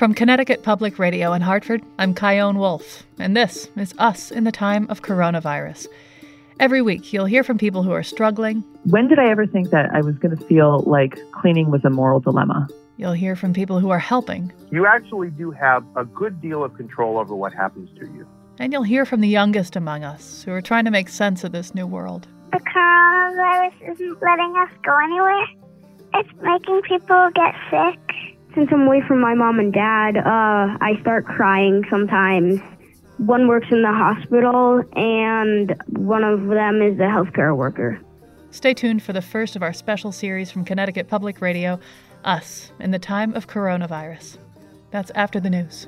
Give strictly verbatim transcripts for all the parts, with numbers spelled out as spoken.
From Connecticut Public Radio in Hartford, I'm Kyone Wolf, and this is Us in the Time of Coronavirus. Every week, you'll hear from people who are struggling. When did I ever think that I was going to feel like cleaning was a moral dilemma? You'll hear from people who are helping. You actually do have a good deal of control over what happens to you. And you'll hear from the youngest among us who are trying to make sense of this new world. The coronavirus isn't letting us go anywhere. It's making people get sick. Since I'm away from my mom and dad, uh, I start crying sometimes. One works in the hospital, and one of them is a healthcare worker. Stay tuned for the first of our special series from Connecticut Public Radio, Us in the Time of Coronavirus. That's after the news.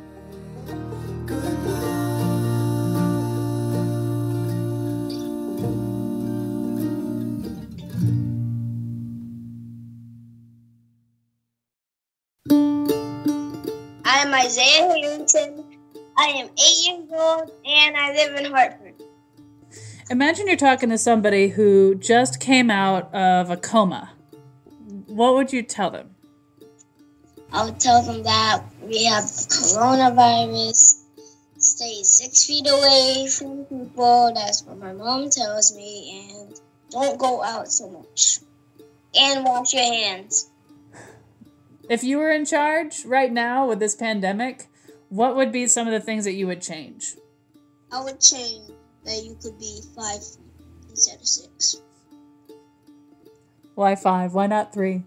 I'm Isaiah Harrington. I am eight years old, and I live in Hartford. Imagine you're talking to somebody who just came out of a coma. What would you tell them? I would tell them that we have coronavirus. Stay six feet away from people. That's what my mom tells me. And don't go out so much. And wash your hands. If you were in charge right now with this pandemic, what would be some of the things that you would change? I would change that you could be five feet instead of six. Why five? Why not three?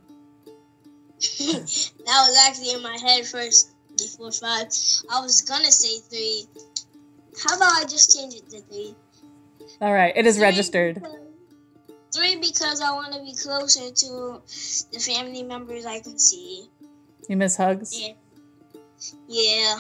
That was actually in my head first before five. I was gonna say three. How about I just change it to three? All right, it is three registered. Because, three because I want to be closer to the family members I can see. You miss hugs? Yeah. Yeah.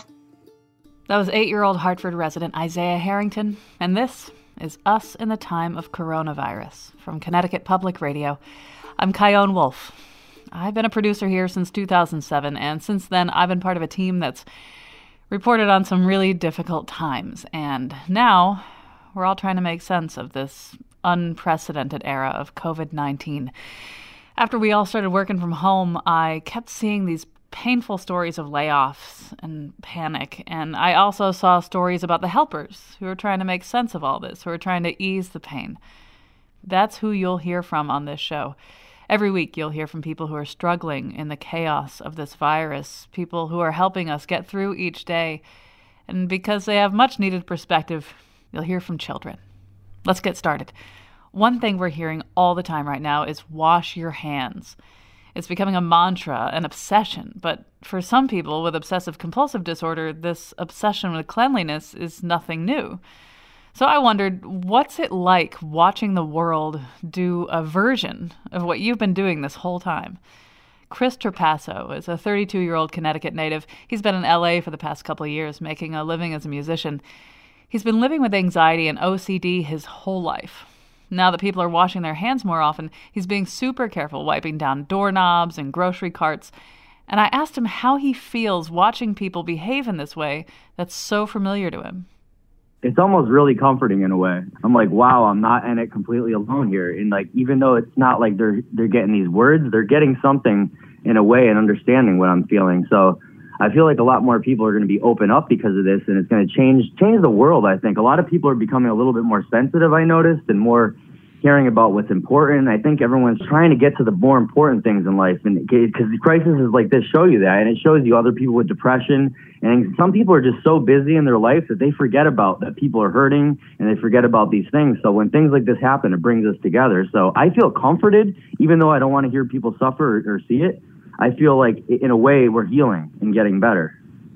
That was eight-year-old Hartford resident Isaiah Harrington, and this is Us in the Time of Coronavirus from Connecticut Public Radio. I'm Kyone Wolf. I've been a producer here since two thousand seven, and since then I've been part of a team that's reported on some really difficult times, and now we're all trying to make sense of this unprecedented era of covid nineteen. After we all started working from home, I kept seeing these painful stories of layoffs and panic, and I also saw stories about the helpers who are trying to make sense of all this, who are trying to ease the pain. That's who you'll hear from on this show. Every week you'll hear from people who are struggling in the chaos of this virus, people who are helping us get through each day, and because they have much needed perspective, you'll hear from children. Let's get started. One thing we're hearing all the time right now is wash your hands. It's becoming a mantra, an obsession, but for some people with obsessive compulsive disorder, this obsession with cleanliness is nothing new. So I wondered, what's it like watching the world do a version of what you've been doing this whole time? Chris Trapasso is a thirty-two-year-old Connecticut native. He's been in L A for the past couple of years, making a living as a musician. He's been living with anxiety and O C D his whole life. Now that people are washing their hands more often, he's being super careful, wiping down doorknobs and grocery carts. And I asked him how he feels watching people behave in this way that's so familiar to him. It's almost really comforting in a way. I'm like, wow, I'm not in it completely alone here. And like, even though it's not like they're they're getting these words, they're getting something in a way and understanding what I'm feeling. So I feel like a lot more people are going to be open up because of this, and it's going to change change the world, I think. A lot of people are becoming a little bit more sensitive, I noticed, and more caring about what's important. I think everyone's trying to get to the more important things in life, and because crises like this show you that, and it shows you other people with depression, and some people are just so busy in their life that they forget about that people are hurting, and they forget about these things. So when things like this happen, it brings us together. So I feel comforted, even though I don't want to hear people suffer or, or see it. I feel like, in a way, we're healing and getting better.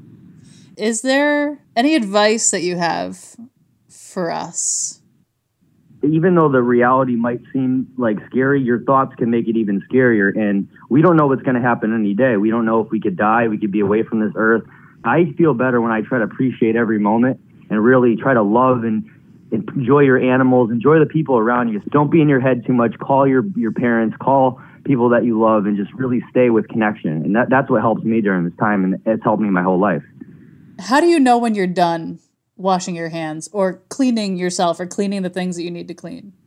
Is there any advice that you have for us? Even though the reality might seem like scary, your thoughts can make it even scarier. And we don't know what's going to happen any day. We don't know if we could die. We could be away from this earth. I feel better when I try to appreciate every moment and really try to love and enjoy your animals, enjoy the people around you. Don't be in your head too much. Call your, your parents, call people that you love, and just really stay with connection. And that, that's what helps me during this time, and it's helped me my whole life. How do you know when you're done washing your hands or cleaning yourself or cleaning the things that you need to clean?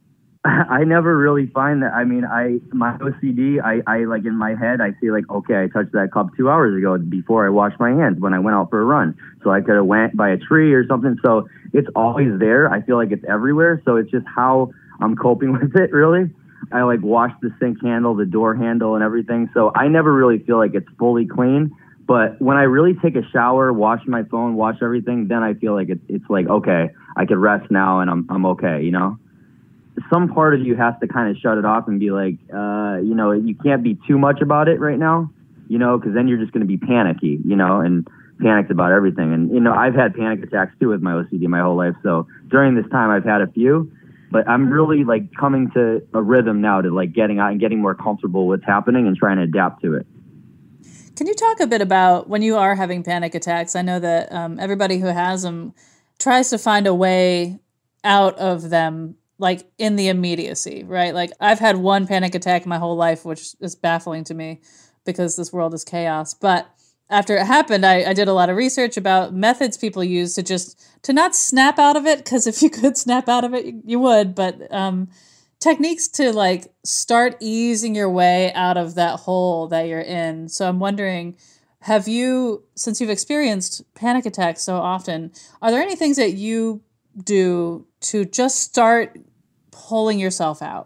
I never really find that. I mean, I my O C D, I, I like in my head, I say like, okay, I touched that cup two hours ago before I washed my hands when I went out for a run. So I could have went by a tree or something. So it's always there. I feel like it's everywhere. So it's just how I'm coping with it, really. I like wash the sink handle, the door handle, and everything. So I never really feel like it's fully clean. But when I really take a shower, wash my phone, wash everything, then I feel like it's it's like, okay, I could rest now and I'm I'm okay, you know? Some part of you has to kind of shut it off and be like, uh, you know, you can't be too much about it right now, you know, because then you're just going to be panicky, you know, and panicked about everything. And, you know, I've had panic attacks too with my O C D my whole life. So during this time, I've had a few, but I'm really like coming to a rhythm now to like getting out and getting more comfortable with what's happening and trying to adapt to it. Can you talk a bit about when you are having panic attacks? I know that um, everybody who has them tries to find a way out of them, like in the immediacy, right? Like I've had one panic attack my whole life, which is baffling to me because this world is chaos. But after it happened, I, I did a lot of research about methods people use to just, to not snap out of it, because if you could snap out of it, you, you would, but um, techniques to like start easing your way out of that hole that you're in. So I'm wondering, have you, since you've experienced panic attacks so often, are there any things that you do to just start pulling yourself out?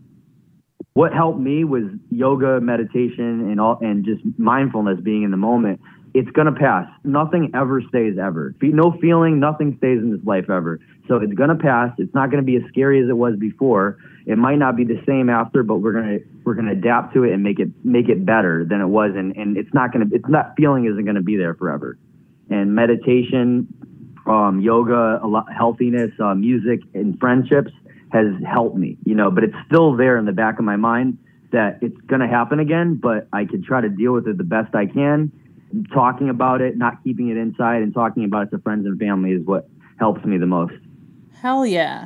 What helped me was yoga, meditation, and all, and just mindfulness, being in the moment. It's gonna pass. Nothing ever stays ever. No feeling, nothing stays in this life ever. So it's gonna pass. It's not gonna be as scary as it was before. It might not be the same after, but we're gonna we're gonna adapt to it and make it make it better than it was. And, and it's not gonna it's not feeling isn't gonna be there forever. And meditation, um, yoga, a lot, healthiness, uh, music, and friendships has helped me, you know, but it's still there in the back of my mind that it's going to happen again, but I can try to deal with it the best I can. Talking about it, not keeping it inside, and talking about it to friends and family is what helps me the most. Hell yeah.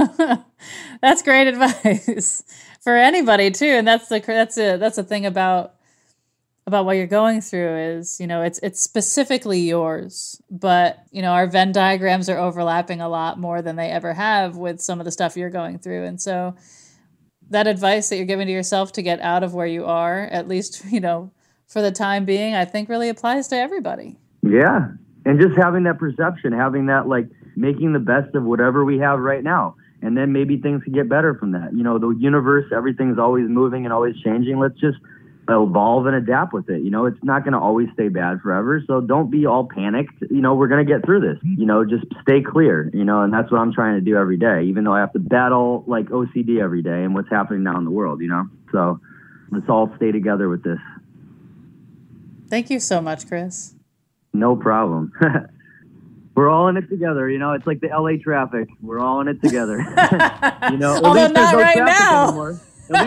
That's great advice for anybody too. And that's the, that's a, that's the thing about, about what you're going through is, you know, it's, it's specifically yours, but you know, our Venn diagrams are overlapping a lot more than they ever have with some of the stuff you're going through. And so that advice that you're giving to yourself to get out of where you are, at least, you know, for the time being, I think really applies to everybody. Yeah. And just having that perception, having that, like, making the best of whatever we have right now. And then maybe things can get better from that. You know, the universe, everything's always moving and always changing. Let's just evolve and adapt with it. You know, it's not going to always stay bad forever. So don't be all panicked. You know, we're going to get through this. You know, just stay clear, you know, and that's what I'm trying to do every day, even though I have to battle like O C D every day and what's happening now in the world, you know. So let's all stay together with this. Thank you so much, Chris. No problem. We're all in it together, you know. It's like the L A traffic. We're all in it together. You know, although not right now. Anymore.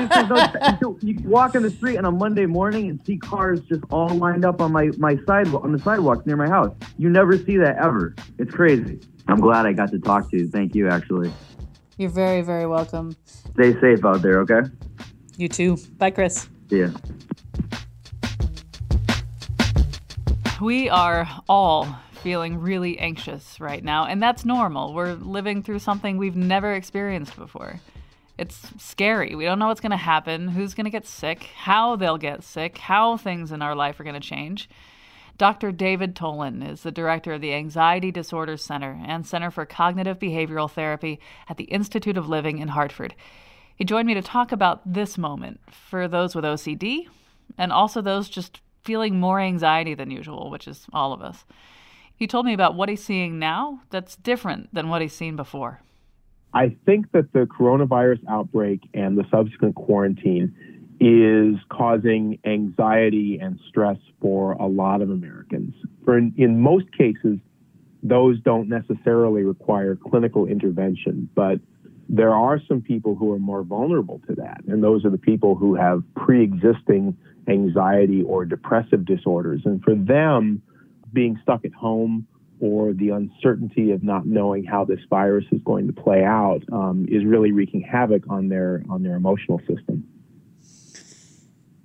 No, you can walk on the street on a Monday morning and see cars just all lined up on my, my sidewalk, on the sidewalks near my house. You never see that ever. It's crazy. I'm glad I got to talk to you. Thank you, actually. You're very, very welcome. Stay safe out there, okay? You too. Bye, Chris. See ya. We are all feeling really anxious right now, and that's normal. We're living through something we've never experienced before. It's scary. We don't know what's going to happen, who's going to get sick, how they'll get sick, how things in our life are going to change. Doctor David Tolan is the director of the Anxiety Disorders Center and Center for Cognitive Behavioral Therapy at the Institute of Living in Hartford. He joined me to talk about this moment for those with O C D and also those just feeling more anxiety than usual, which is all of us. He told me about what he's seeing now that's different than what he's seen before. I think that the coronavirus outbreak and the subsequent quarantine is causing anxiety and stress for a lot of Americans. For in, in most cases, those don't necessarily require clinical intervention, but there are some people who are more vulnerable to that, and those are the people who have pre-existing anxiety or depressive disorders. And for them, being stuck at home or the uncertainty of not knowing how this virus is going to play out um, is really wreaking havoc on their on their emotional system.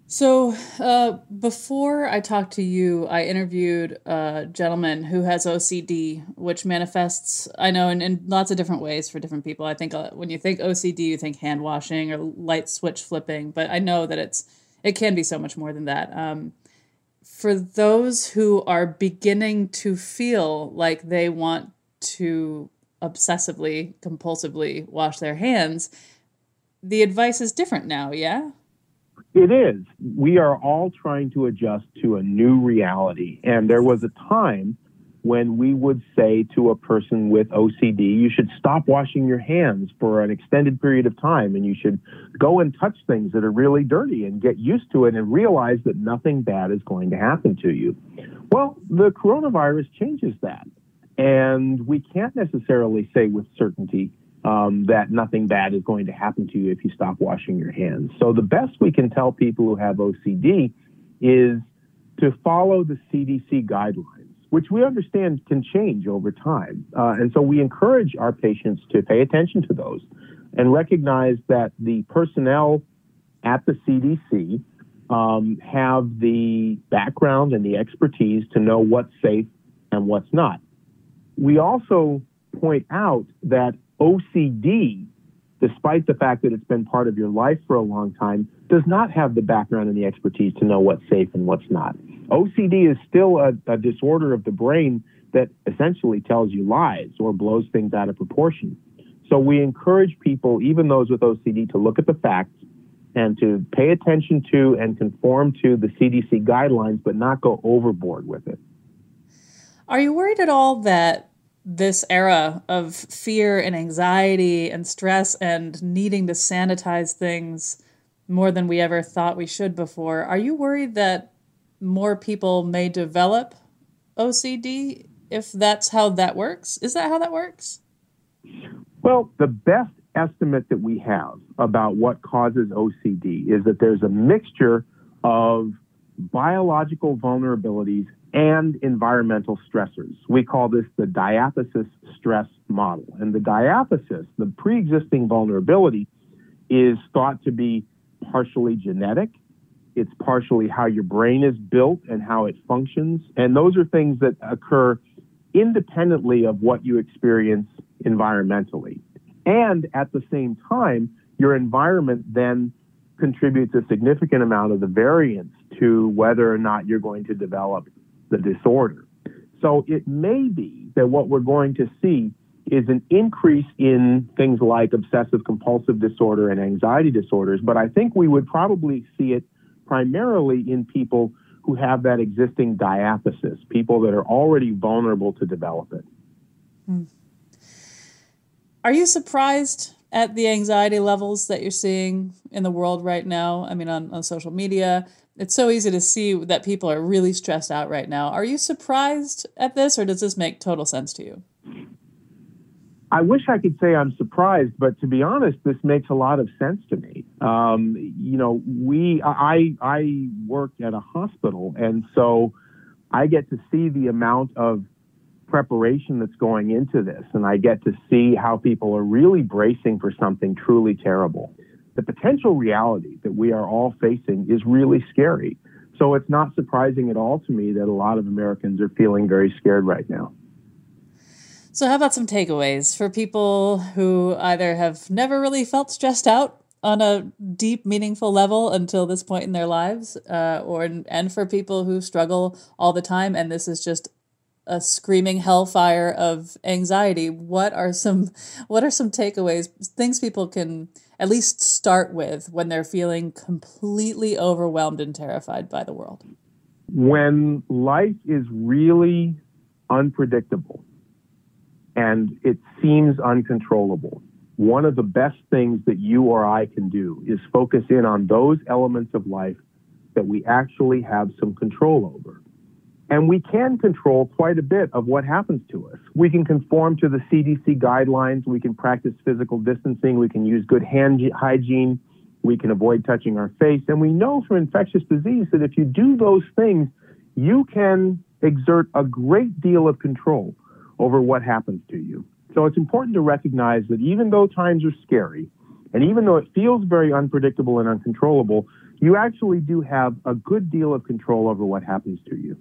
So uh, before I talked to you, I interviewed a gentleman who has O C D, which manifests, I know, in, in lots of different ways for different people. I think uh, when you think O C D, you think hand washing or light switch flipping, but I know that it's it can be so much more than that. Um, for those who are beginning to feel like they want to obsessively, compulsively wash their hands, the advice is different now, yeah? It is. We are all trying to adjust to a new reality. And there was a time when we would say to a person with O C D, you should stop washing your hands for an extended period of time, and you should go and touch things that are really dirty and get used to it and realize that nothing bad is going to happen to you. Well, the coronavirus changes that. And we can't necessarily say with certainty Um, that nothing bad is going to happen to you if you stop washing your hands. So the best we can tell people who have O C D is to follow the C D C guidelines, which we understand can change over time. Uh, and so we encourage our patients to pay attention to those and recognize that the personnel at the C D C um, have the background and the expertise to know what's safe and what's not. We also point out that O C D, despite the fact that it's been part of your life for a long time, does not have the background and the expertise to know what's safe and what's not. O C D is still a, a disorder of the brain that essentially tells you lies or blows things out of proportion. So we encourage people, even those with O C D, to look at the facts and to pay attention to and conform to the C D C guidelines, but not go overboard with it. Are you worried at all that this era of fear and anxiety and stress and needing to sanitize things more than we ever thought we should before, are you worried that more people may develop O C D if that's how that works? Is that how that works? Well, the best estimate that we have about what causes O C D is that there's a mixture of biological vulnerabilities and environmental stressors. We call this the diathesis stress model. And the diathesis, the pre-existing vulnerability, is thought to be partially genetic. It's partially how your brain is built and how it functions. And those are things that occur independently of what you experience environmentally. And at the same time, your environment then contributes a significant amount of the variance to whether or not you're going to develop the disorder. So it may be that what we're going to see is an increase in things like obsessive compulsive disorder and anxiety disorders, but I think we would probably see it primarily in people who have that existing diathesis, people that are already vulnerable to develop it. Hmm. Are you surprised at the anxiety levels that you're seeing in the world right now? I mean, on, on social media, it's so easy to see that people are really stressed out right now. Are you surprised at this, or does this make total sense to you? I wish I could say I'm surprised, but to be honest, this makes a lot of sense to me. Um, you know, we, I, I work at a hospital, and so I get to see the amount of preparation that's going into this, and I get to see how people are really bracing for something truly terrible. The potential reality that we are all facing is really scary. So it's not surprising at all to me that a lot of Americans are feeling very scared right now. So how about some takeaways for people who either have never really felt stressed out on a deep, meaningful level until this point in their lives, uh, or and for people who struggle all the time, and this is just a screaming hellfire of anxiety? What are some what are some takeaways, things people can at least start with when they're feeling completely overwhelmed and terrified by the world? When life is really unpredictable and it seems uncontrollable, one of the best things that you or I can do is focus in on those elements of life that we actually have some control over. And we can control quite a bit of what happens to us. We can conform to the C D C guidelines. We can practice physical distancing. We can use good hand hygiene. We can avoid touching our face. And we know from infectious disease that if you do those things, you can exert a great deal of control over what happens to you. So it's important to recognize that even though times are scary, and even though it feels very unpredictable and uncontrollable, you actually do have a good deal of control over what happens to you.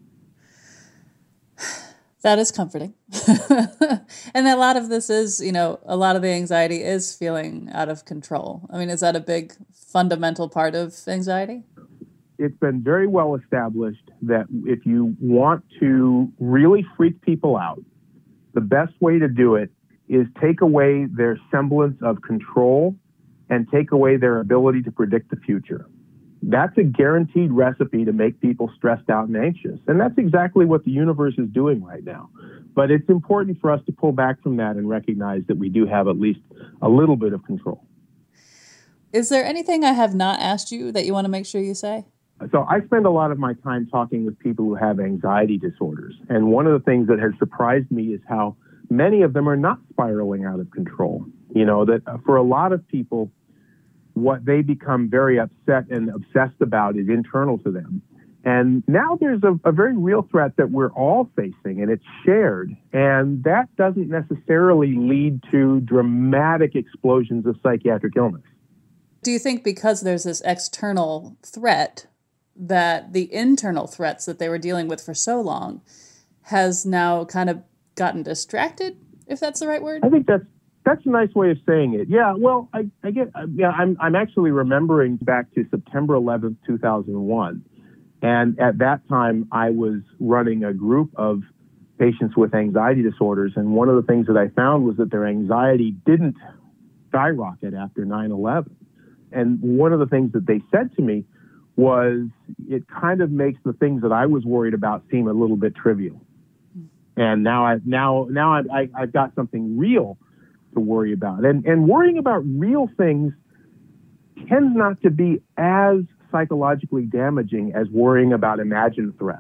That is comforting. And a lot of this is, you know, a lot of the anxiety is feeling out of control. I mean, is that a big fundamental part of anxiety? It's been very well established that if you want to really freak people out, the best way to do it is take away their semblance of control and take away their ability to predict the future. That's a guaranteed recipe to make people stressed out and anxious. And that's exactly what the universe is doing right now. But it's important for us to pull back from that and recognize that we do have at least a little bit of control. Is there anything I have not asked you that you want to make sure you say? So I spend a lot of my time talking with people who have anxiety disorders. And one of the things that has surprised me is how many of them are not spiraling out of control. You know, that for a lot of people, what they become very upset and obsessed about is internal to them. And now there's a, a very real threat that we're all facing, and it's shared. And that doesn't necessarily lead to dramatic explosions of psychiatric illness. Do you think because there's this external threat that the internal threats that they were dealing with for so long has now kind of gotten distracted, if that's the right word? I think that's That's a nice way of saying it. Yeah, well, I, I get, yeah, I'm, I'm actually remembering back to September eleventh, two thousand one. And at that time, I was running a group of patients with anxiety disorders. And one of the things that I found was that their anxiety didn't skyrocket after nine eleven. And one of the things that they said to me was, it kind of makes the things that I was worried about seem a little bit trivial. And now I, now, now I, I, I've got something real to worry about. And, and worrying about real things tends not to be as psychologically damaging as worrying about imagined threats.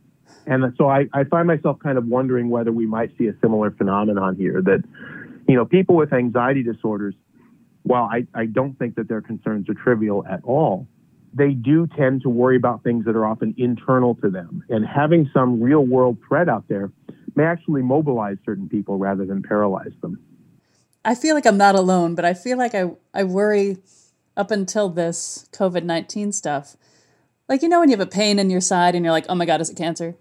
And so I, I find myself kind of wondering whether we might see a similar phenomenon here, that, you know, people with anxiety disorders, while I, I don't think that their concerns are trivial at all, they do tend to worry about things that are often internal to them. And having some real world threat out there may actually mobilize certain people rather than paralyze them. I feel like I'm not alone, but I feel like I, I worry up until this COVID nineteen stuff. Like, you know, when you have a pain in your side and you're like, oh my God, is it cancer?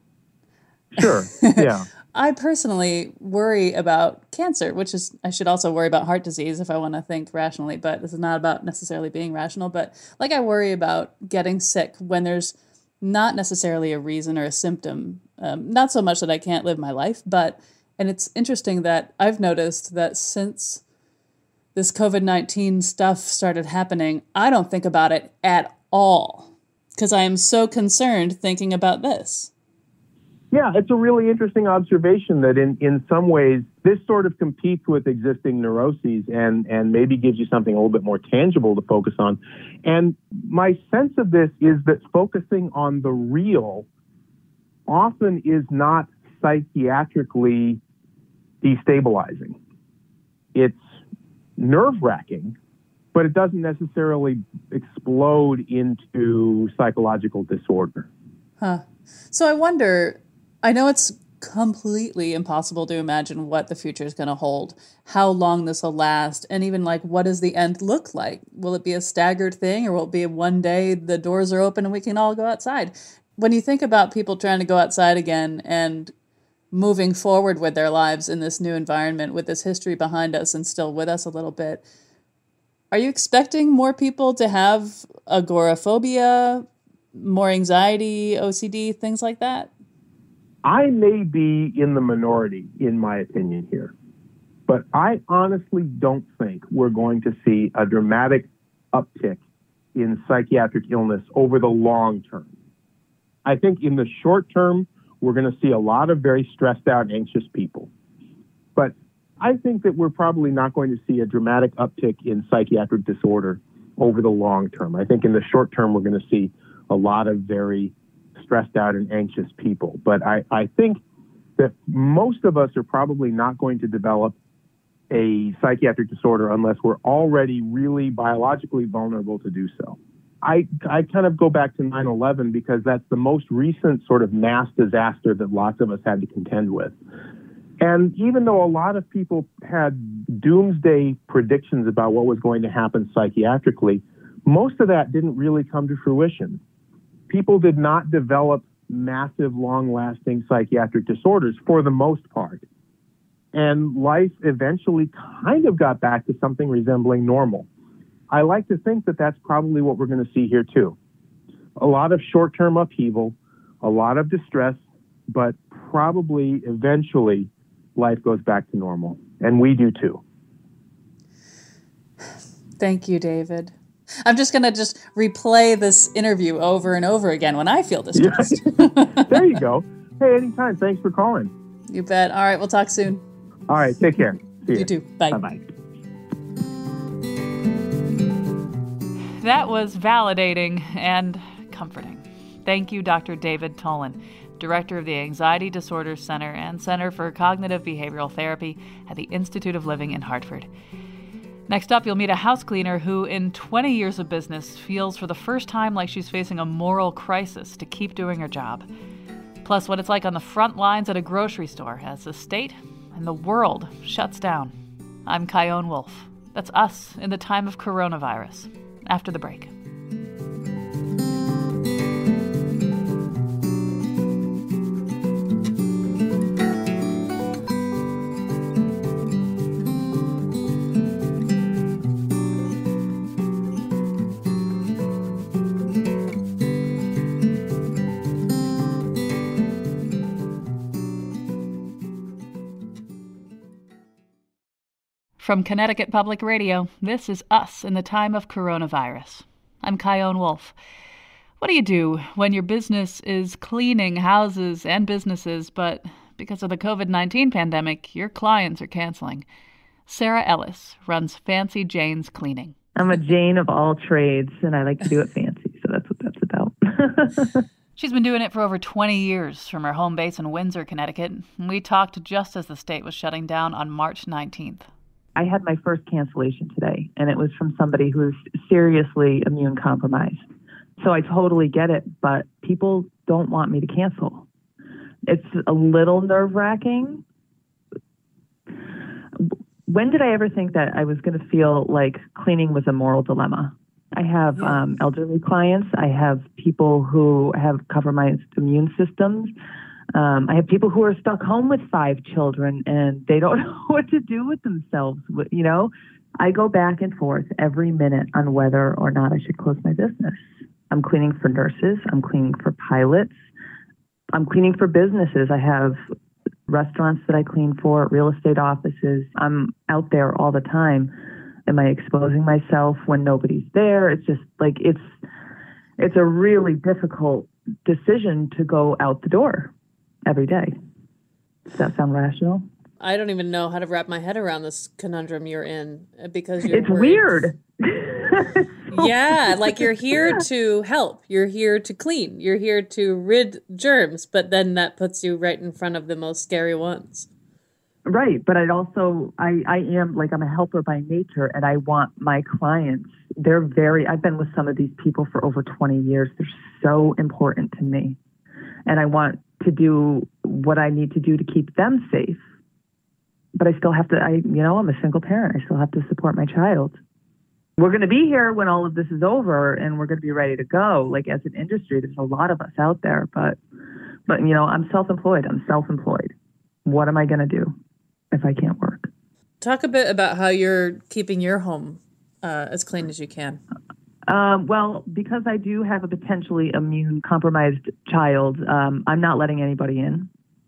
Sure, yeah. I personally worry about cancer, which is, I should also worry about heart disease if I want to think rationally, but this is not about necessarily being rational. But like, I worry about getting sick when there's not necessarily a reason or a symptom. Um, not so much that I can't live my life, but, and it's interesting that I've noticed that since this COVID nineteen stuff started happening, I don't think about it at all because I am so concerned thinking about this. Yeah, it's a really interesting observation that in, in some ways, this sort of competes with existing neuroses and, and maybe gives you something a little bit more tangible to focus on. And my sense of this is that focusing on the real often is not psychiatrically destabilizing. It's nerve-wracking, but it doesn't necessarily explode into psychological disorder. Huh. So I wonder, I know it's completely impossible to imagine what the future is going to hold, how long this will last, and even like, what does the end look like? Will it be a staggered thing, or will it be one day the doors are open and we can all go outside? When you think about people trying to go outside again and moving forward with their lives in this new environment, with this history behind us and still with us a little bit, are you expecting more people to have agoraphobia, more anxiety, O C D, things like that? I may be in the minority, in my opinion here, but I honestly don't think we're going to see a dramatic uptick in psychiatric illness over the long term. I think in the short term, we're going to see a lot of very stressed out, anxious people. But I think that we're probably not going to see a dramatic uptick in psychiatric disorder over the long term. I think in the short term, we're going to see a lot of very stressed out and anxious people. But I, I think that most of us are probably not going to develop a psychiatric disorder unless we're already really biologically vulnerable to do so. I, I kind of go back to nine eleven because that's the most recent sort of mass disaster that lots of us had to contend with. And even though a lot of people had doomsday predictions about what was going to happen psychiatrically, most of that didn't really come to fruition. People did not develop massive, long-lasting psychiatric disorders for the most part. And life eventually kind of got back to something resembling normal. I like to think that that's probably what we're going to see here too. A lot of short-term upheaval, a lot of distress, but probably eventually life goes back to normal. And we do too. Thank you, David. I'm just going to just replay this interview over and over again when I feel distressed. Yeah. There you go. Hey, anytime. Thanks for calling. You bet. All right. We'll talk soon. All right. Take care. See You ya. too. Bye. Bye-bye. That was validating and comforting. Thank you, Doctor David Tolan, Director of the Anxiety Disorders Center and Center for Cognitive Behavioral Therapy at the Institute of Living in Hartford. Next up, you'll meet a house cleaner who, in twenty years of business, feels for the first time like she's facing a moral crisis to keep doing her job. Plus, what it's like on the front lines at a grocery store as the state and the world shuts down. I'm Chion Wolf. That's us in the time of coronavirus. After the break. From Connecticut Public Radio, this is Us in the Time of Coronavirus. I'm Chion Wolf. What do you do when your business is cleaning houses and businesses, but because of the covid nineteen pandemic, your clients are canceling? Sarah Ellis runs Fancy Jane's Cleaning. I'm a Jane of all trades, and I like to do it fancy, so that's what that's about. She's been doing it for over twenty years from her home base in Windsor, Connecticut. We talked just as the state was shutting down on March nineteenth. I had my first cancellation today, and it was from somebody who's seriously immune compromised. So I totally get it, but people don't want me to cancel. It's a little nerve-wracking. When did I ever think that I was going to feel like cleaning was a moral dilemma? I have um, elderly clients. I have people who have compromised immune systems. Um, I have people who are stuck home with five children and they don't know what to do with themselves. You know, I go back and forth every minute on whether or not I should close my business. I'm cleaning for nurses. I'm cleaning for pilots. I'm cleaning for businesses. I have restaurants that I clean for, real estate offices. I'm out there all the time. Am I exposing myself when nobody's there? It's just like, it's, it's a really difficult decision to go out the door every day. Does that sound rational? I don't even know how to wrap my head around this conundrum you're in because you're it's worried. weird. Yeah, like you're here to help. You're here to clean. You're here to rid germs, but then that puts you right in front of the most scary ones. Right, but I'd also, I, I am, like, I'm a helper by nature, and I want my clients, they're very, I've been with some of these people for over twenty years. They're so important to me. And I want to do what I need to do to keep them safe. But I still have to, I, you know, I'm a single parent. I still have to support my child. We're going to be here when all of this is over and we're going to be ready to go. Like, as an industry, there's a lot of us out there, but, but, you know, I'm self-employed. I'm self-employed. What am I going to do if I can't work? Talk a bit about how you're keeping your home uh, as clean as you can. Um, well, because I do have a potentially immune compromised child, um, I'm not letting anybody in.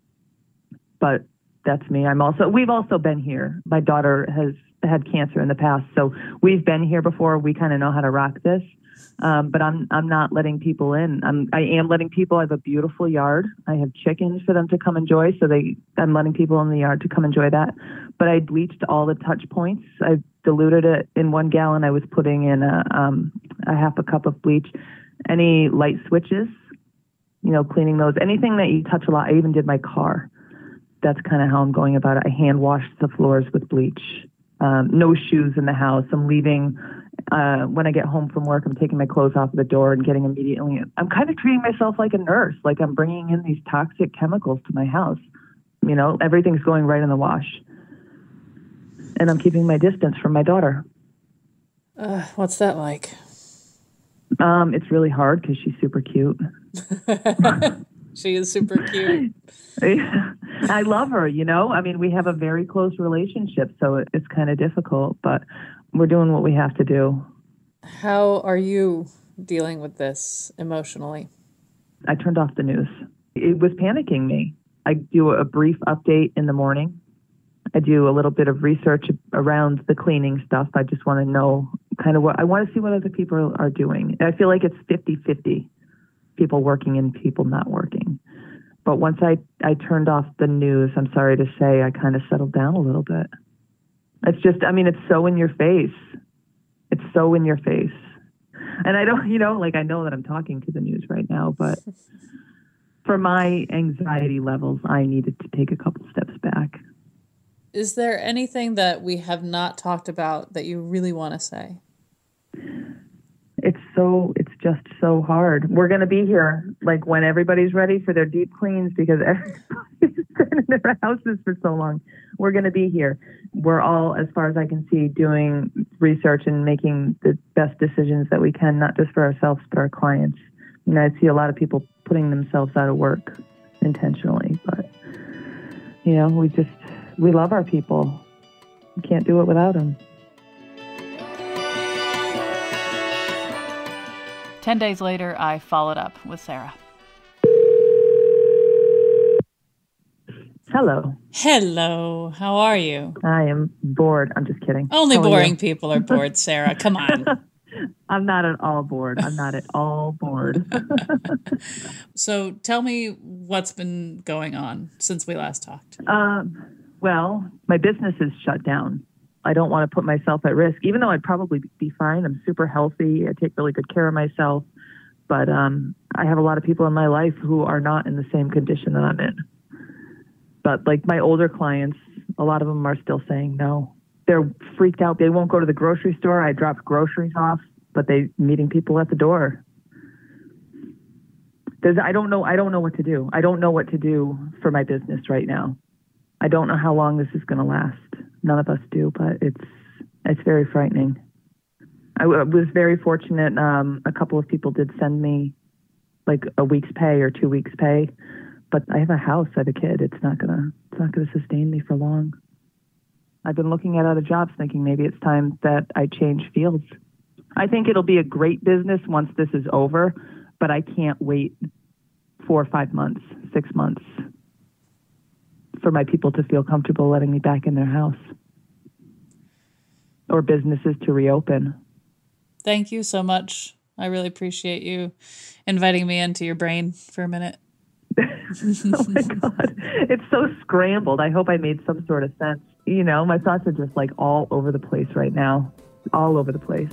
But that's me. I'm also, we've also been here. My daughter has had cancer in the past, so we've been here before. We kind of know how to rock this. Um, but I'm I'm not letting people in. I'm I am letting people. I have a beautiful yard. I have chickens for them to come enjoy. So they I'm letting people in the yard to come enjoy that. But I bleached all the touch points. I diluted it in one gallon. I was putting in a um, a half a cup of bleach. Any light switches, you know, cleaning those. Anything that you touch a lot. I even did my car. That's kind of how I'm going about it. I hand washed the floors with bleach. Um, no shoes in the house. I'm leaving. Uh, when I get home from work, I'm taking my clothes off the door and getting immediately. I'm kind of treating myself like a nurse, like I'm bringing in these toxic chemicals to my house. You know, everything's going right in the wash. And I'm keeping my distance from my daughter. Uh, what's that like? Um, it's really hard because she's super cute. She is super cute. I love her, you know? I mean, we have a very close relationship, so it, it's kind of difficult, but we're doing what we have to do. How are you dealing with this emotionally? I turned off the news. It was panicking me. I do a brief update in the morning. I do a little bit of research around the cleaning stuff. I just want to know kind of what, I want to see what other people are doing. I feel like it's fifty-fifty, people working and people not working. But once I, I turned off the news, I'm sorry to say, I kind of settled down a little bit. It's just, I mean, it's so in your face. It's so in your face. And I don't, you know, like I know that I'm talking to the news right now, but for my anxiety levels, I needed to take a couple steps back. Is there anything that we have not talked about that you really want to say? It's so, it's just so hard. We're going to be here like when everybody's ready for their deep cleans because everybody's been in their houses for so long. We're going to be here. We're all, as far as I can see, doing research and making the best decisions that we can, not just for ourselves, but our clients. You know, I see a lot of people putting themselves out of work intentionally, but, you know, we just, we love our people. We can't do it without them. Ten days later, I followed up with Sarah. Hello. Hello. How are you? I am bored. I'm just kidding. Only How boring are people are bored, Sarah. Come on. I'm not at all bored. I'm not at all bored. So tell me what's been going on since we last talked. Um, well, my business is shut down. I don't want to put myself at risk, even though I'd probably be fine. I'm super healthy. I take really good care of myself. But um, I have a lot of people in my life who are not in the same condition that I'm in. But like my older clients, a lot of them are still saying no. They're freaked out. They won't go to the grocery store. I dropped groceries off, but they meeting people at the door. There's, I don't know. I don't know what to do. I don't know what to do for my business right now. I don't know how long this is going to last. None of us do, but it's it's very frightening. I w- was very fortunate. Um, a couple of people did send me like a week's pay or two weeks' pay, but I have a house. I have a kid. It's not gonna it's not gonna sustain me for long. I've been looking at other jobs, thinking maybe it's time that I change fields. I think it'll be a great business once this is over, but I can't wait four or five months, six months. For my people to feel comfortable letting me back in their house or businesses to reopen. Thank you so much. I really appreciate you inviting me into your brain for a minute. Oh my God. It's so scrambled. I hope I made some sort of sense. You know, my thoughts are just like all over the place right now, all over the place.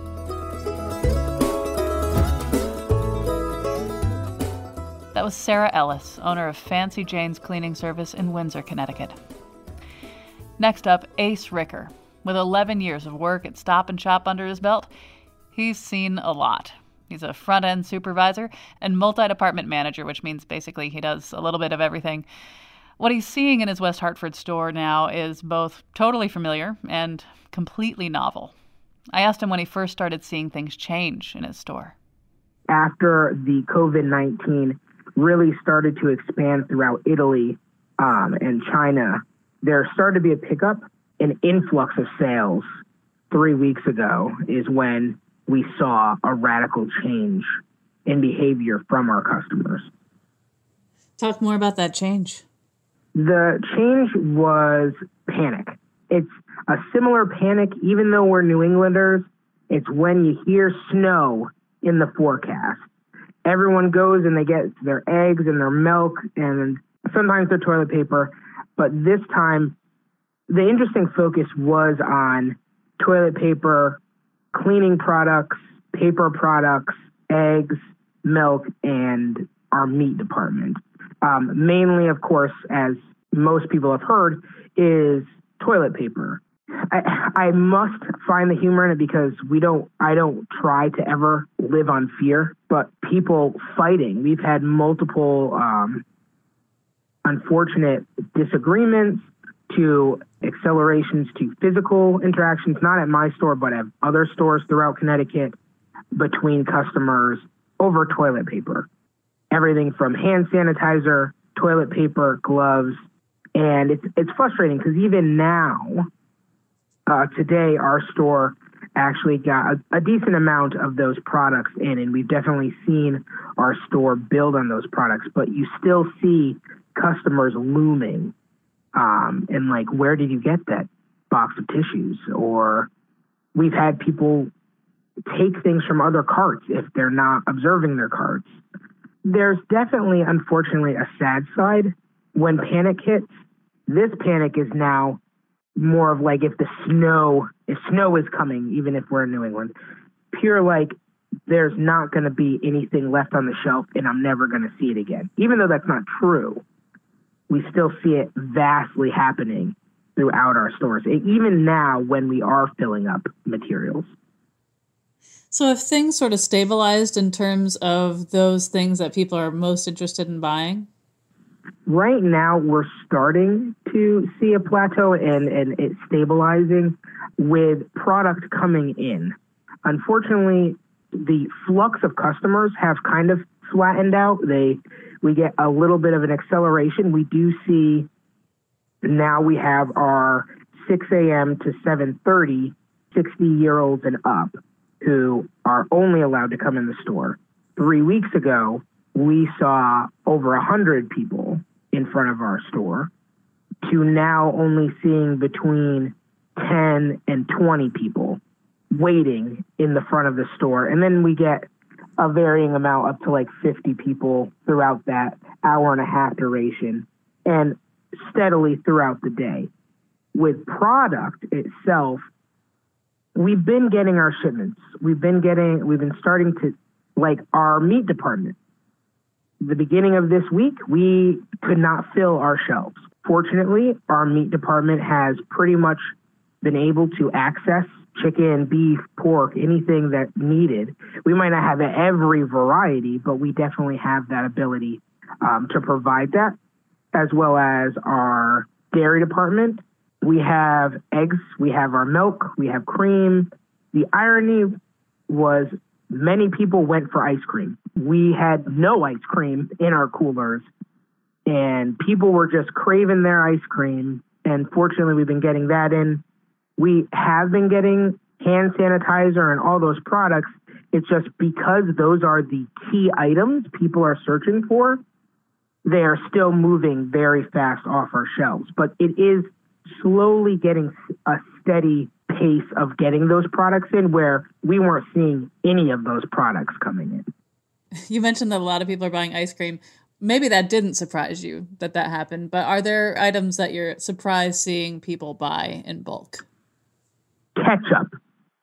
That was Sarah Ellis, owner of Fancy Jane's Cleaning Service in Windsor, Connecticut. Next up, Ace Ricker. With eleven years of work at Stop and Shop under his belt, he's seen a lot. He's a front-end supervisor and multi-department manager, which means basically he does a little bit of everything. What he's seeing in his West Hartford store now is both totally familiar and completely novel. I asked him when he first started seeing things change in his store. After the covid nineteen really started to expand throughout Italy um, and China, there started to be a pickup, an influx of sales. Three weeks ago is when we saw a radical change in behavior from our customers. Talk more about that change. The change was panic. It's a similar panic, even though we're New Englanders. It's when you hear snow in the forecast. Everyone goes and they get their eggs and their milk and sometimes their toilet paper. But this time, the interesting focus was on toilet paper, cleaning products, paper products, eggs, milk, and our meat department. Um, mainly, of course, as most people have heard, is toilet paper. I, I must find the humor in it because we don't, I don't try to ever live on fear, but people fighting. We've had multiple um, unfortunate disagreements to accelerations to physical interactions, not at my store, but at other stores throughout Connecticut. between customers over toilet paper. Everything from hand sanitizer, toilet paper, gloves. And it's it's frustrating because even now, uh, today, our store actually got a, a decent amount of those products in, and we've definitely seen our store build on those products, but you still see customers looming. Um, and like, where did you get that box of tissues? Or we've had people take things from other carts if they're not observing their carts. There's definitely, unfortunately, a sad side when panic hits. This panic is now more of like if the snow, if snow is coming, even if we're in New England, pure like there's not going to be anything left on the shelf and I'm never going to see it again. Even though that's not true, we still see it vastly happening throughout our stores, even now when we are filling up materials. So have things sort of stabilized in terms of those things that people are most interested in buying? Right now, we're starting to see a plateau and, and it stabilizing with product coming in. Unfortunately, the flux of customers have kind of flattened out. They, we get a little bit of an acceleration. We do see now we have our six a.m. to seven thirty, sixty-year-olds and up who are only allowed to come in the store. Three weeks ago, we saw over one hundred people in front of our store to now only seeing between ten and twenty people waiting in the front of the store. And then we get a varying amount up to like fifty people throughout that hour and a half duration and steadily throughout the day. With product itself, we've been getting our shipments. We've been getting, we've been starting to, like our meat department. The beginning of this week, we could not fill our shelves. Fortunately, our meat department has pretty much been able to access chicken, beef, pork, anything that needed. We might not have every variety, but we definitely have that ability um, to provide that, as well as our dairy department. We have eggs, we have our milk, we have cream. The irony was many people went for ice cream. We had no ice cream in our coolers, and people were just craving their ice cream. And fortunately, we've been getting that in. We have been getting hand sanitizer and all those products. It's just because those are the key items people are searching for, they are still moving very fast off our shelves. But it is slowly getting a steady pace of getting those products in where we weren't seeing any of those products coming in. You mentioned that a lot of people are buying ice cream. Maybe that didn't surprise you that that happened, but are there items that you're surprised seeing people buy in bulk? Ketchup.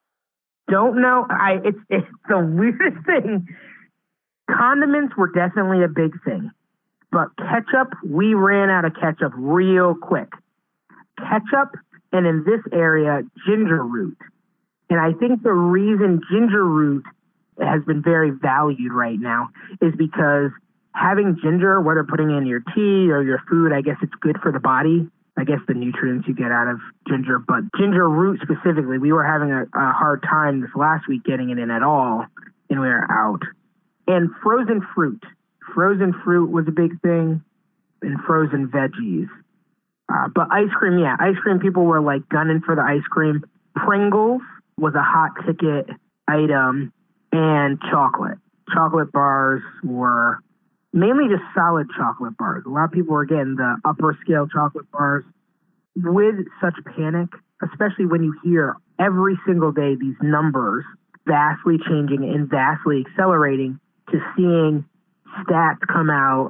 Don't know. I it's it's the weirdest thing. Condiments were definitely a big thing, but ketchup, we ran out of ketchup real quick. Ketchup, and in this area, ginger root. And I think the reason ginger root has been very valued right now is because having ginger, whether putting in your tea or your food, I guess it's good for the body. I guess the nutrients you get out of ginger, but ginger root specifically, we were having a, a hard time this last week getting it in at all, and we were out. And frozen fruit. Frozen fruit was a big thing, and frozen veggies. Uh, but ice cream, yeah, ice cream, people were like gunning for the ice cream. Pringles was a hot ticket item, and chocolate. Chocolate bars were mainly just solid chocolate bars. A lot of people were getting the upper scale chocolate bars. With such panic, especially when you hear every single day these numbers vastly changing and vastly accelerating, to seeing stats come out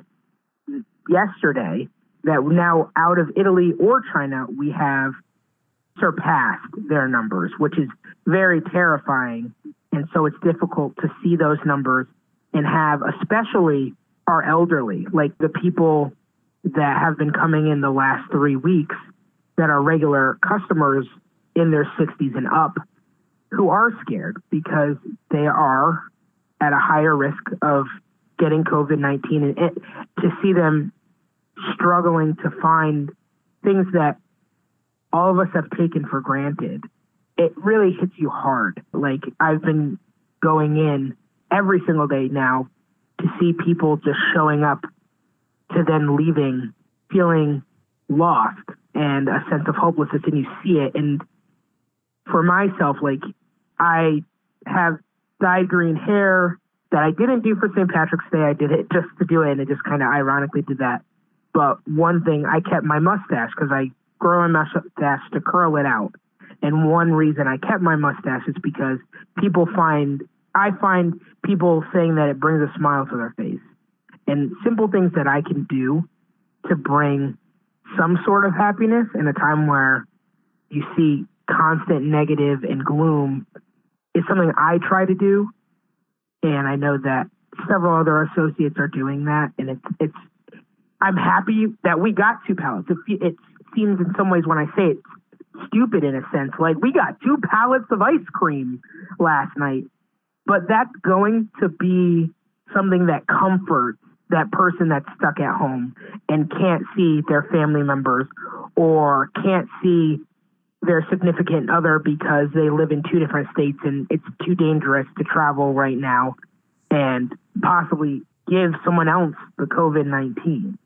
yesterday that now out of Italy or China, we have surpassed their numbers, which is very terrifying. And so it's difficult to see those numbers and have, especially our elderly, like the people that have been coming in the last three weeks that are regular customers in their sixties and up, who are scared because they are at a higher risk of getting COVID nineteen, and it, to see them struggling to find things that all of us have taken for granted, it really hits you hard. Like, I've been going in every single day now to see people just showing up to then leaving, feeling lost and a sense of hopelessness, and you see it. And for myself, like, I have dyed green hair that I didn't do for Saint Patrick's Day. I did it just to do it, and it just kind of ironically did that. But one thing, I kept my mustache because I grow my mustache to curl it out. And one reason I kept my mustache is because people find, I find people saying that it brings a smile to their face. And simple things that I can do to bring some sort of happiness in a time where you see constant negative and gloom is something I try to do. And I know that several other associates are doing that. And it's, it's, I'm happy that we got two pallets. It, it seems in some ways when I say it, stupid in a sense, like we got two pallets of ice cream last night, but that's going to be something that comforts that person that's stuck at home and can't see their family members or can't see their significant other because they live in two different states and it's too dangerous to travel right now and possibly give someone else the COVID nineteen.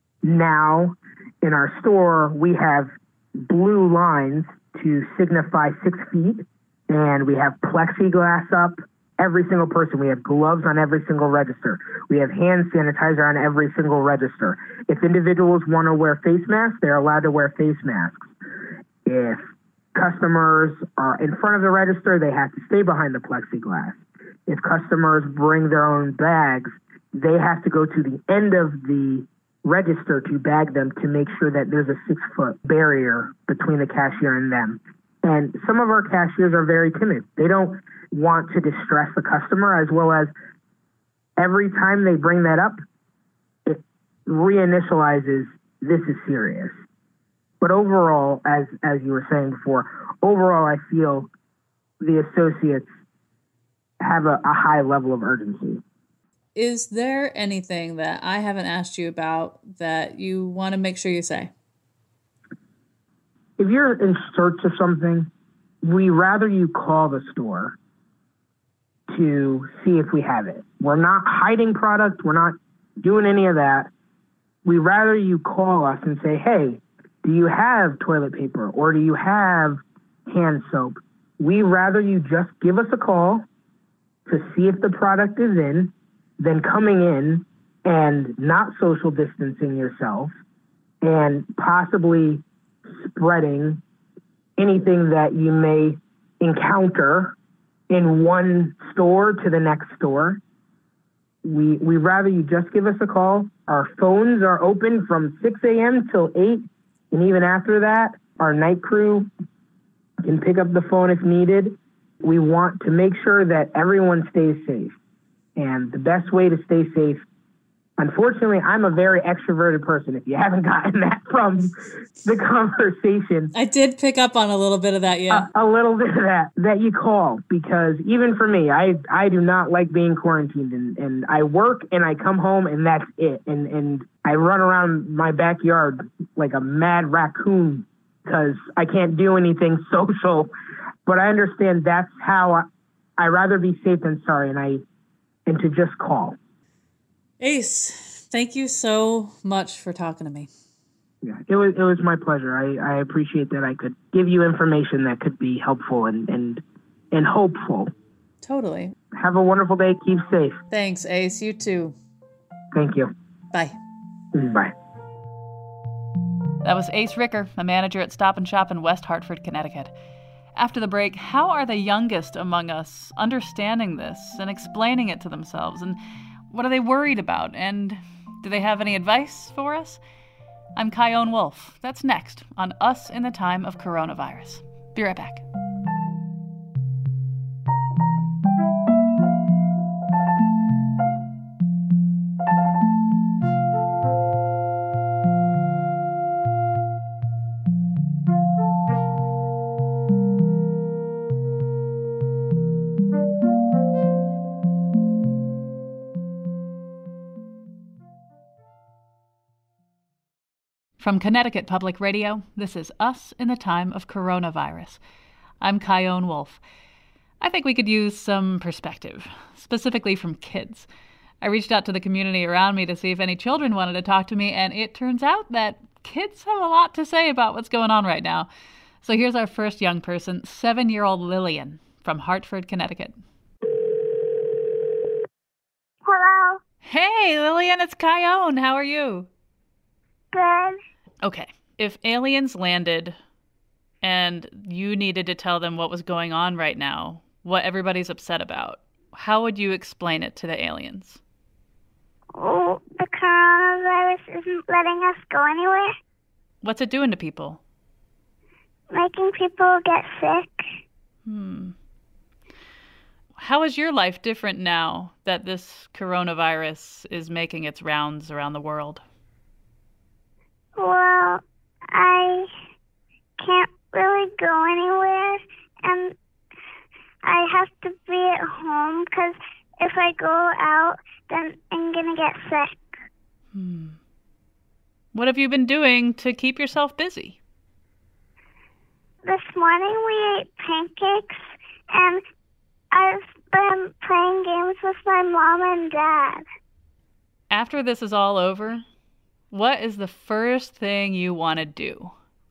Now in our store, we have blue lines to signify six feet, and we have plexiglass up. Every single person. We have gloves on every single register. We have hand sanitizer on every single register. If individuals want to wear face masks, they're allowed to wear face masks. If customers are in front of the register, they have to stay behind the plexiglass. If customers bring their own bags, they have to go to the end of the register to bag them to make sure that there's a six-foot barrier between the cashier and them. And some of our cashiers are very timid. They don't want to distress the customer, as well as every time they bring that up, it reinitializes this is serious. But overall, as as you were saying before, overall I feel the associates have a, a high level of urgency. Is there anything that I haven't asked you about that you want to make sure you say? If you're in search of something, we rather you call the store to see if we have it. We're not hiding product. We're not doing any of that. We rather you call us and say, hey, do you have toilet paper or do you have hand soap? We rather you just give us a call to see if the product is in than coming in and not social distancing yourself and possibly spreading anything that you may encounter in one store to the next store. We we rather you just give us a call. Our phones are open from six a.m. till eight, and even after that, our night crew can pick up the phone if needed. We want to make sure that everyone stays safe. And the best way to stay safe, unfortunately, I'm a very extroverted person. If you haven't gotten that from the conversation. I did pick up on a little bit of that, yeah. A, a little bit of that, that you call. Because even for me, I I do not like being quarantined. And, and I work and I come home and that's it. And, and I run around my backyard like a mad raccoon because I can't do anything social. But I understand that's how I, I rather be safe than sorry. And I and to just call. Ace, thank you so much for talking to me. Yeah, it was it was my pleasure. I, I appreciate that I could give you information that could be helpful and, and and hopeful. Totally. Have a wonderful day. Keep safe. Thanks, Ace. You too. Thank you. Bye. Bye. That was Ace Ricker, a manager at Stop and Shop in West Hartford, Connecticut. After the break, how are the youngest among us understanding this and explaining it to themselves? And what are they worried about? And do they have any advice for us? I'm Kyone Wolf. That's next on Us in the Time of Coronavirus. Be right back. From Connecticut Public Radio, this is Us in the Time of Coronavirus. I'm Kyone Wolf. I think we could use some perspective, specifically from kids. I reached out to the community around me to see if any children wanted to talk to me, and it turns out that kids have a lot to say about what's going on right now. So here's our first young person, seven-year-old Lillian from Hartford, Connecticut. Hello. Hey, Lillian, it's Kyone. How are you? Good. Okay, if aliens landed and you needed to tell them what was going on right now, what everybody's upset about, how would you explain it to the aliens? Oh, the coronavirus isn't letting us go anywhere. What's it doing to people? Making people get sick. Hmm. How is your life different now that this coronavirus is making its rounds around the world? Well, I can't really go anywhere, and I have to be at home because if I go out, then I'm going to get sick. Hmm. What have you been doing to keep yourself busy? This morning we ate pancakes, and I've been playing games with my mom and dad. After this is all over, what is the first thing you want to do?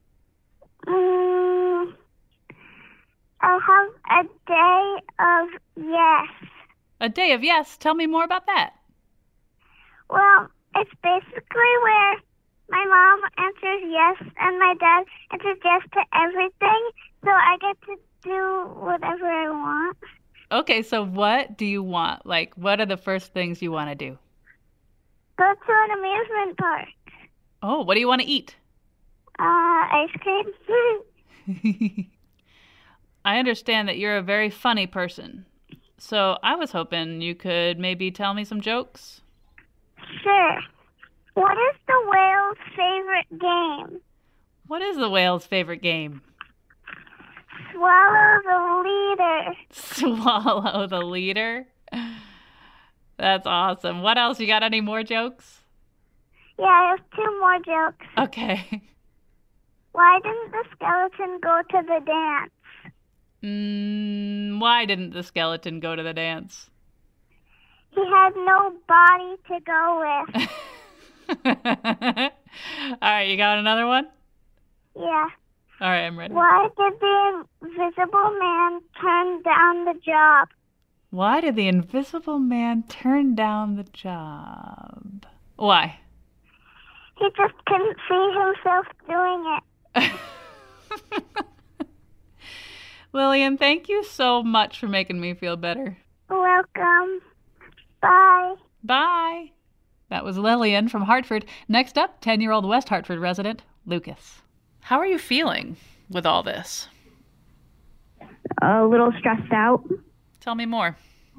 Mm, I have a day of yes. A day of yes? Tell me more about that. Well, it's basically where my mom answers yes and my dad answers yes to everything, so I get to do whatever I want. Okay, so what do you want? Like, what are the first things you want to do? Go to an amusement park. Oh, what do you want to eat? Uh, ice cream. I understand that you're a very funny person. So I was hoping you could maybe tell me some jokes. Sure. What is the whale's favorite game? What is the whale's favorite game? Swallow the leader. Swallow the leader? That's awesome. What else? You got any more jokes? Yeah, I have two more jokes. Okay. Why didn't the skeleton go to the dance? Mm, why didn't the skeleton go to the dance? He had no body to go with. All right, you got another one? Yeah. All right, I'm ready. Why did the invisible man turn down the job? Why did the invisible man turn down the job? Why? He just couldn't see himself doing it. Lillian, thank you so much for making me feel better. Welcome. Bye. Bye. That was Lillian from Hartford. Next up, ten-year-old West Hartford resident, Lucas. How are you feeling with all this? A little stressed out. Tell me more.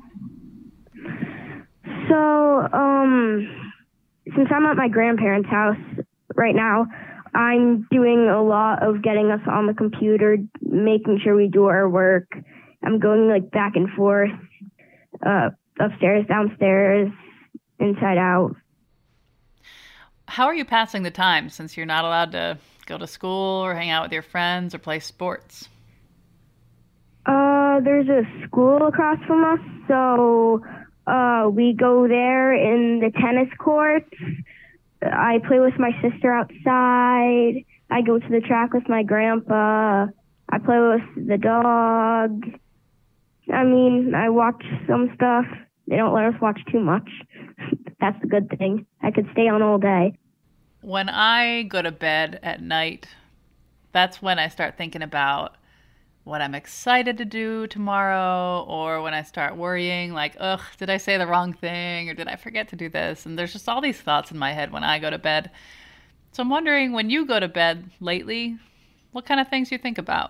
So, um, since I'm at my grandparents' house right now, I'm doing a lot of getting us on the computer, making sure we do our work. I'm going like back and forth, uh, upstairs, downstairs, inside out. How are you passing the time since you're not allowed to go to school or hang out with your friends or play sports? Uh, there's a school across from us, so uh, we go there in the tennis courts. I play with my sister outside. I go to the track with my grandpa. I play with the dog. I mean, I watch some stuff. They don't let us watch too much. That's the good thing. I could stay on all day. When I go to bed at night, that's when I start thinking about what I'm excited to do tomorrow, or when I start worrying, like, ugh, did I say the wrong thing, or did I forget to do this? And there's just all these thoughts in my head when I go to bed. So I'm wondering, when you go to bed lately, what kind of things you think about?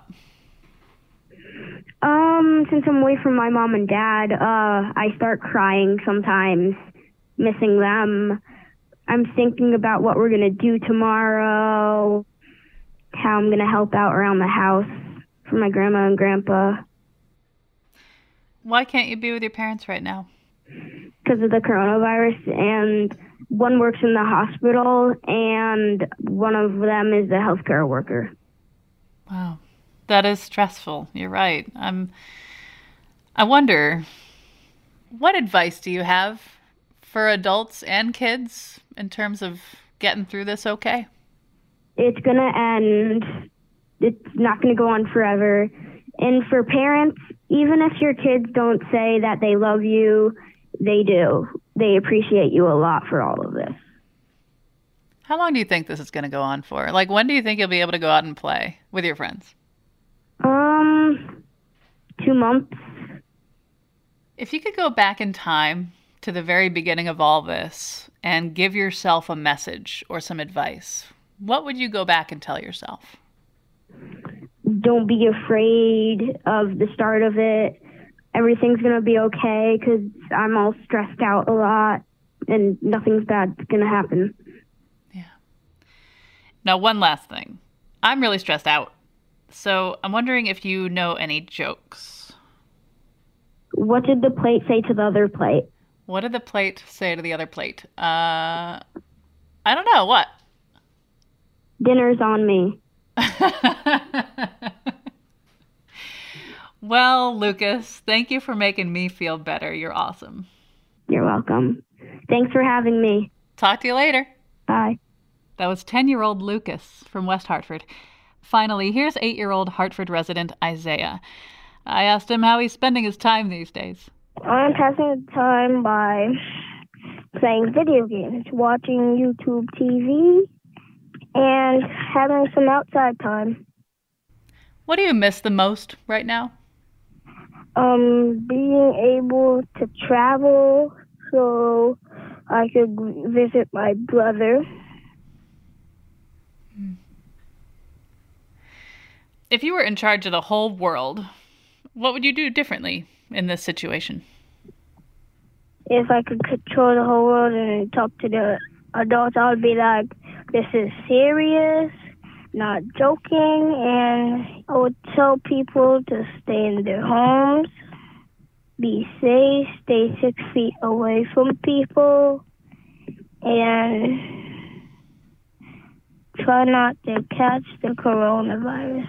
Um, since I'm away from my mom and dad, uh, I start crying sometimes, missing them. I'm thinking about what we're going to do tomorrow, how I'm going to help out around the house for my grandma and grandpa. Why can't you be with your parents right now? Because of the coronavirus, and one works in the hospital, and one of them is a healthcare worker. Wow. That is stressful. You're right. I'm I wonder, what advice do you have for adults and kids in terms of getting through this okay? It's going to end. It's not going to go on forever. And for parents, even if your kids don't say that they love you, they do. They appreciate you a lot for all of this. How long do you think this is going to go on for? Like, when do you think you'll be able to go out and play with your friends? Um, two months. If you could go back in time to the very beginning of all this and give yourself a message or some advice, what would you go back and tell yourself? Don't be afraid of the start of it. Everything's going to be okay because I'm all stressed out a lot and nothing's bad's going to happen. Yeah. Now, one last thing. I'm really stressed out. So I'm wondering if you know any jokes. What did the plate say to the other plate? What did the plate say to the other plate? Uh, I don't know. What? Dinner's on me. Well, Lucas, thank you for making me feel better. You're awesome. You're welcome. Thanks for having me. Talk to you later. Bye. That was ten-year-old Lucas from West Hartford. Finally, here's eight-year-old Hartford resident Isaiah. I asked him how he's spending his time these days. I'm passing the time by playing video games, watching YouTube T V, and having some outside time. What do you miss the most right now? Um, being able to travel so I could visit my brother. If you were in charge of the whole world, what would you do differently in this situation? If I could control the whole world and talk to the adults, I would be like, this is serious, not joking, and I would tell people to stay in their homes, be safe, stay six feet away from people, and try not to catch the coronavirus.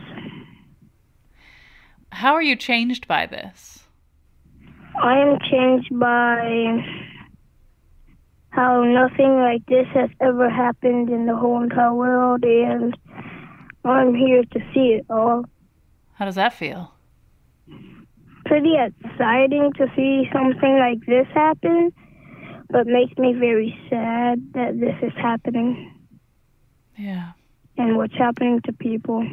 How are you changed by this? I am changed by how nothing like this has ever happened in the whole entire world, and I'm here to see it all. How does that feel? Pretty exciting to see something like this happen, but makes me very sad that this is happening. Yeah. And what's happening to people.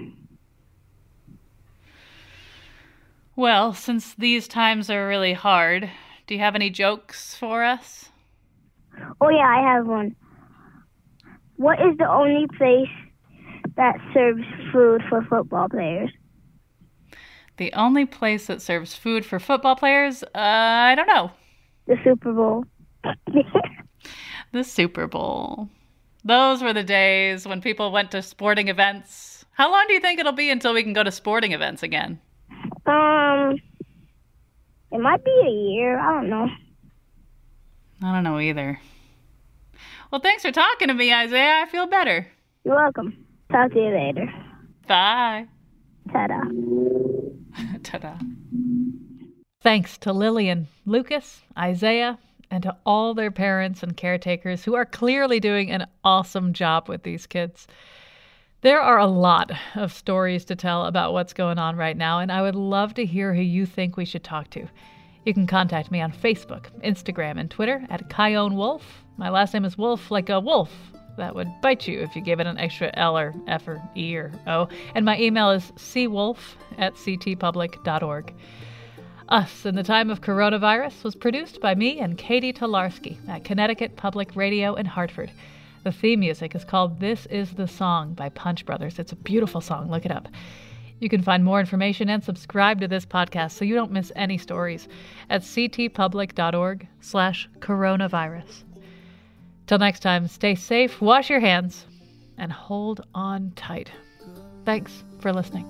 Well, since these times are really hard, do you have any jokes for us? Oh, yeah, I have one. What is the only place that serves food for football players? The only place that serves food for football players? Uh, I don't know. The Super Bowl. The Super Bowl. Those were the days when people went to sporting events. How long do you think it'll be until we can go to sporting events again? Um, it might be a year. I don't know. I don't know either. Well, thanks for talking to me, Isaiah. I feel better. You're welcome. Talk to you later. Bye. Ta-da. Ta-da. Thanks to Lillian, Lucas, Isaiah, and to all their parents and caretakers who are clearly doing an awesome job with these kids. There are a lot of stories to tell about what's going on right now, and I would love to hear who you think we should talk to. You can contact me on Facebook, Instagram, and Twitter at Kyone Wolf. My last name is Wolf, like a wolf that would bite you if you gave it an extra L or F or E or O. And my email is cwolf at c t public dot org. Us in the Time of Coronavirus was produced by me and Katie Tolarski at Connecticut Public Radio in Hartford. The theme music is called This Is the Song by Punch Brothers. It's a beautiful song. Look it up. You can find more information and subscribe to this podcast so you don't miss any stories at ctpublic.org slash coronavirus. Till next time, stay safe, wash your hands, and hold on tight. Thanks for listening.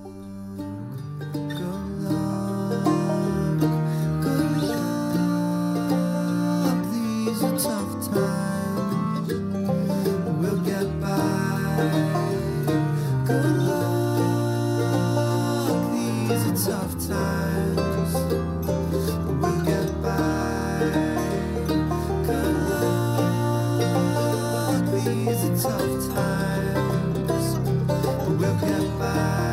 These are tough times. We'll get by. Good luck. These are tough times. We'll get by.